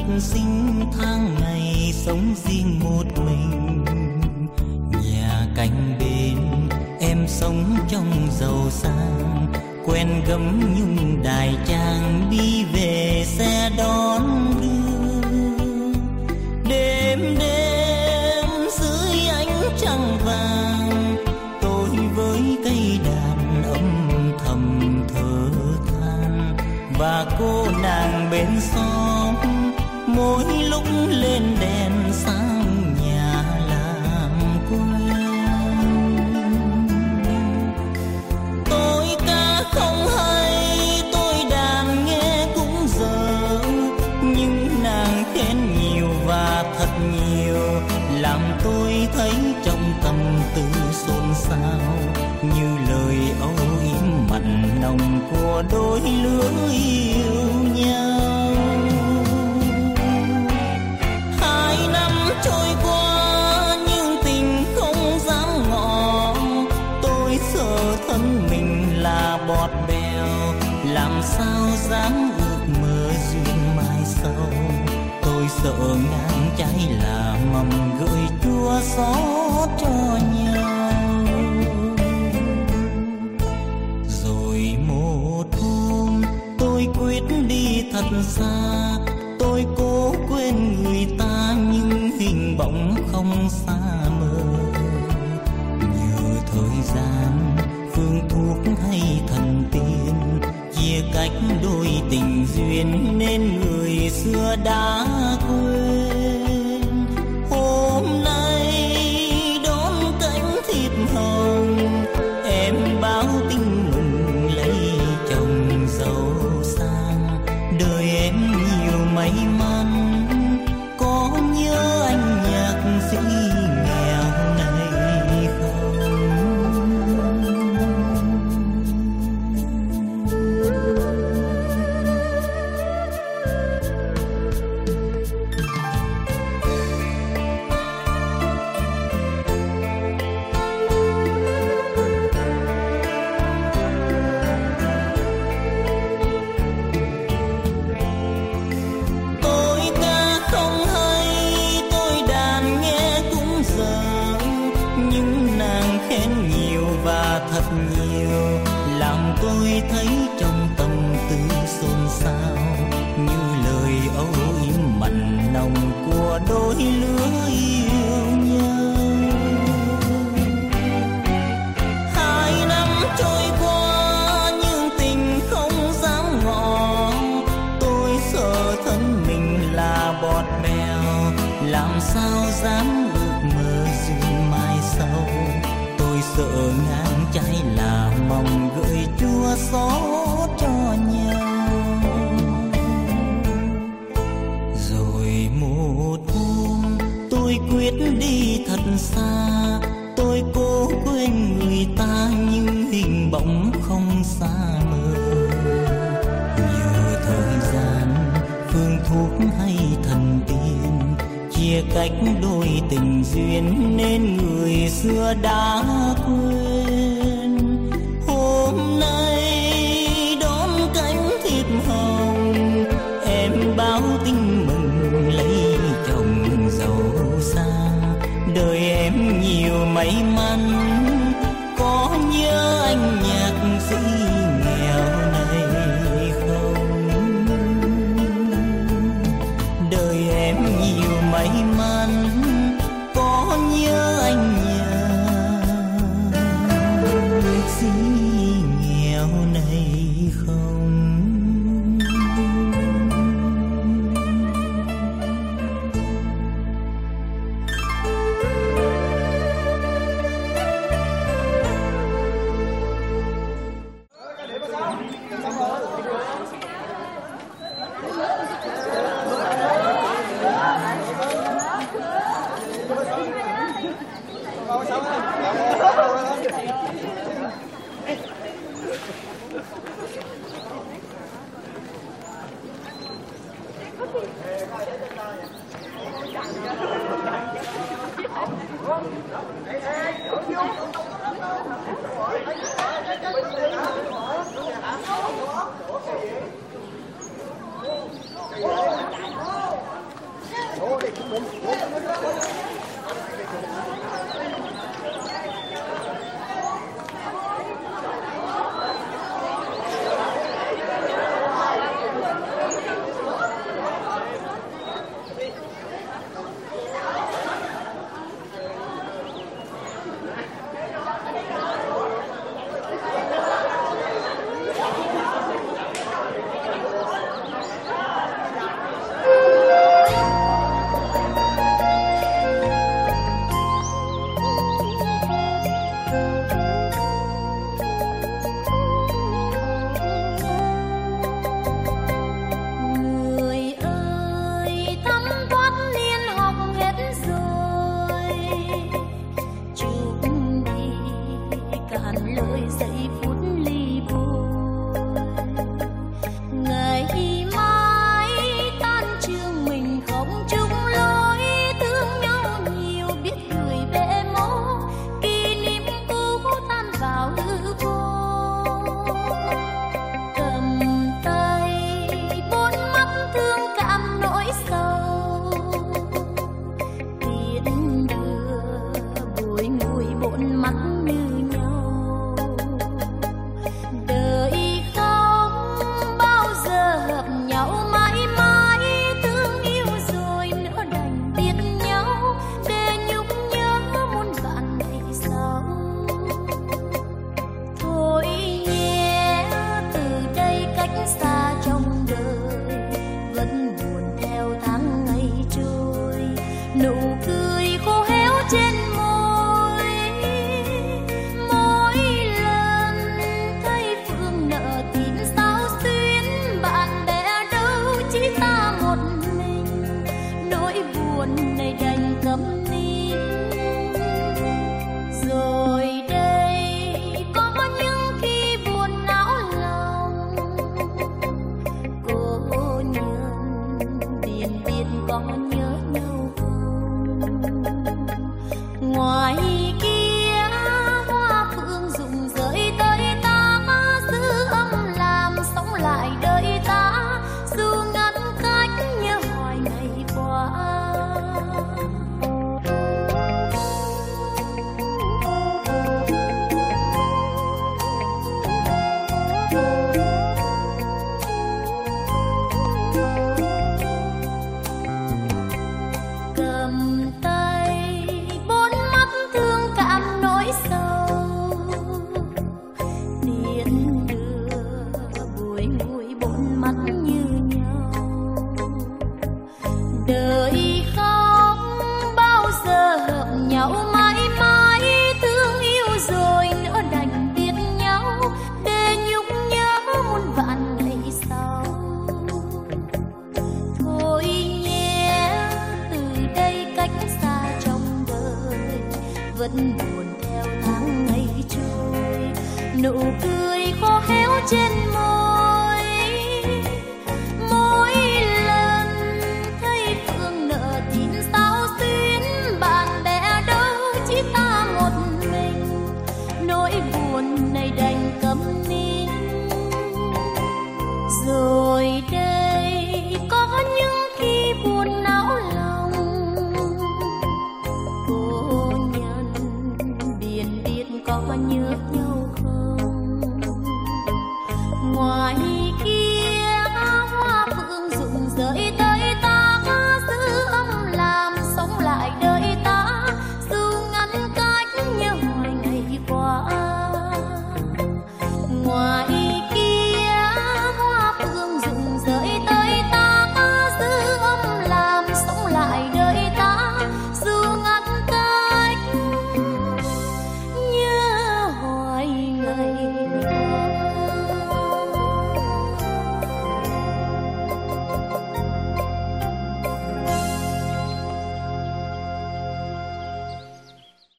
sinh tháng ngày sống riêng một mình. Nhà cạnh bên em sống trong giàu sang, quen gấm nhung đài trang đi về xe đón đưa. Đêm đêm dưới ánh trăng vàng, tôi với cây đàn âm thầm thở than. Và cô nàng bên xóm mỗi lúc lên đèn sáng nhà làm quen. Tôi ca không hay, tôi đàn nghe cũng dở, nhưng nàng khen nhiều và thật nhiều, làm tôi thấy trong tâm tư xôn xao, như lời âu yếm mặn nồng của đôi lứa yêu nhau. 2 năm trôi qua nhưng tình không dám ngỏ, tôi sợ thân mình là bọt bèo, làm sao dám ước mơ duyên mai sau. Tôi sợ ngang trái là mầm gửi chua xót cho nhau. Rồi một hôm tôi quyết đi thật xa, tôi cố quên người ta nhưng hình bóng không xa mờ. Nhờ thời gian, phương thuốc hay thần tiên chia cách đôi tình duyên nên người xưa đã quên. Hôm nay đón cánh thiệp hồng, em báo tin mừng lấy chồng giàu sang. Đời em nhiều may mắn, có nhớ anh nhạc sĩ nghèo này không? Nhiều làm tôi thấy trong tâm tư xôn xao, như lời âu yếm mặn nồng của đôi lứa yêu nhau. 2 năm trôi qua nhưng tình không dám ngỏ, tôi sợ thân mình là bọt bèo, làm sao dám ước mơ duyên mai sau. Tôi sợ ngang trái là mầm gửi chua xót cho nhau. Rồi một hôm tôi quyết đi thật xa, tôi cố quên người ta nhưng hình bóng không xa mờ. Nhờ thời gian, phương thuốc hay thần tiên chia cách đôi tình duyên nên người xưa đã quên. Hôm nay đón cánh thiệp hồng, em báo tin mừng lấy chồng giàu sang. Đời em nhiều may mắn, có nhớ anh nhạc sĩ nghèo này không? Đời em nhiều may mắn, có nhớ anh nhạc sĩ nghèo này không? vẫn buồn theo tháng ngày trôi, nụ cười khô héo trên môi.